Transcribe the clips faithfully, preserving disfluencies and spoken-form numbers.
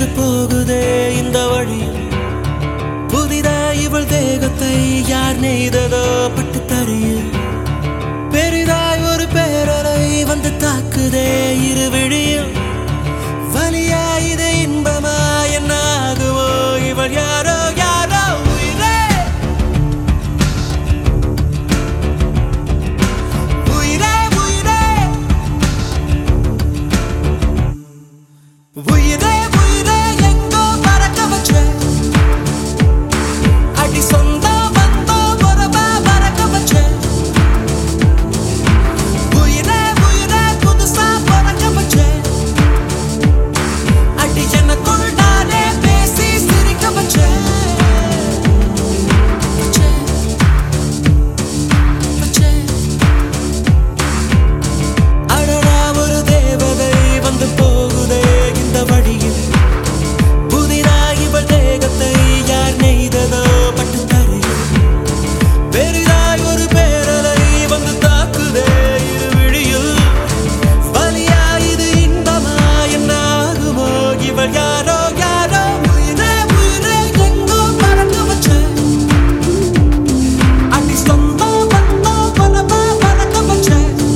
வந்து போகுதே இந்த வழி. புதிதாய் இவள் தேகத்தை யார் நெய்ததோ பட்டு தறியில். பெரிதாய் ஒரு பேரலை வந்து தாக்குதே இரு விழியில். வலியா இது இன்பமா என்ன ஆகுவோ இவள் யாரோ யாரோ உயிரே உயிரே உயிரே உயிரே உயிரே எங்கோ பறக்க வச்ச அடி சொந்தம் வந்தோ உறவா பறக்க வச்ச. உயிரே உயிரே புதுசா பறக்க வச்ச அடி எனக்குள் நானே பேசி சிரிக்க வச்ச. அடடா ஒரு தேவதை வந்து போகுதே இந்த வழியில். புதிதாய் இவள் தேகத்தை யார் நெய்ததோ பட்டு தறியில். பெரிதாய் ஒரு பேரலை வந்து தாக்குதே இரு விழியில். வலியா இது இன்பமா என்ன ஆகுமோ இவள் யாரோ யாரோ உயிரே உயிரே எங்கோ பறக்க வச்ச அடி சொந்தம் வந்தோ பலவா பறக்க வச்ச.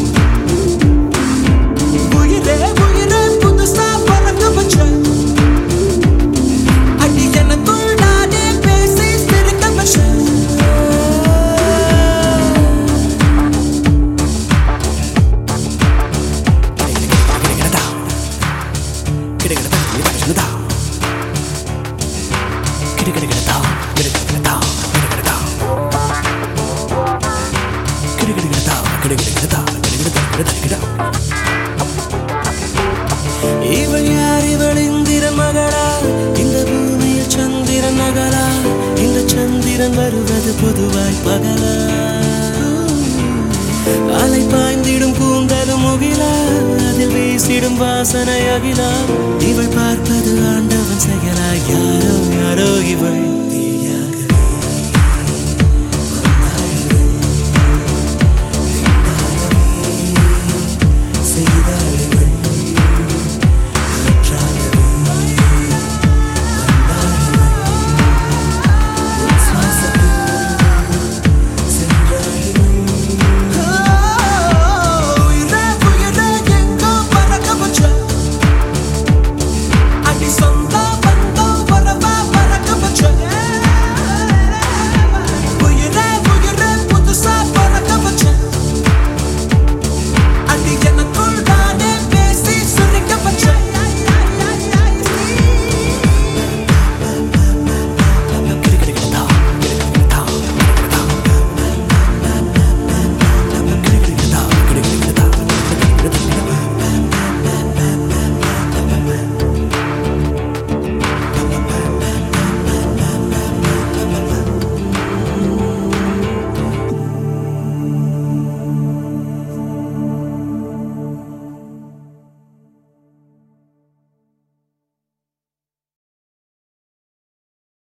உயிரே உயிரே புதுசா பறக்க வச்ச அடி எனக்குள் நானே பேசி சிரிக்க வச்ச. இவள் யார் இவள் இந்திரன் மகளா இந்த பூமியில் சந்திரன் நகலா. இந்த சந்திரன் வருவது பொதுவாய் பகலா. அலை பாய்ந்திடும் கூந்தலும் முகிலா அதில் வீசிடும் வாசனை அகிலா. இவள் பார்ப்பது ஆண்டவன் செயலா.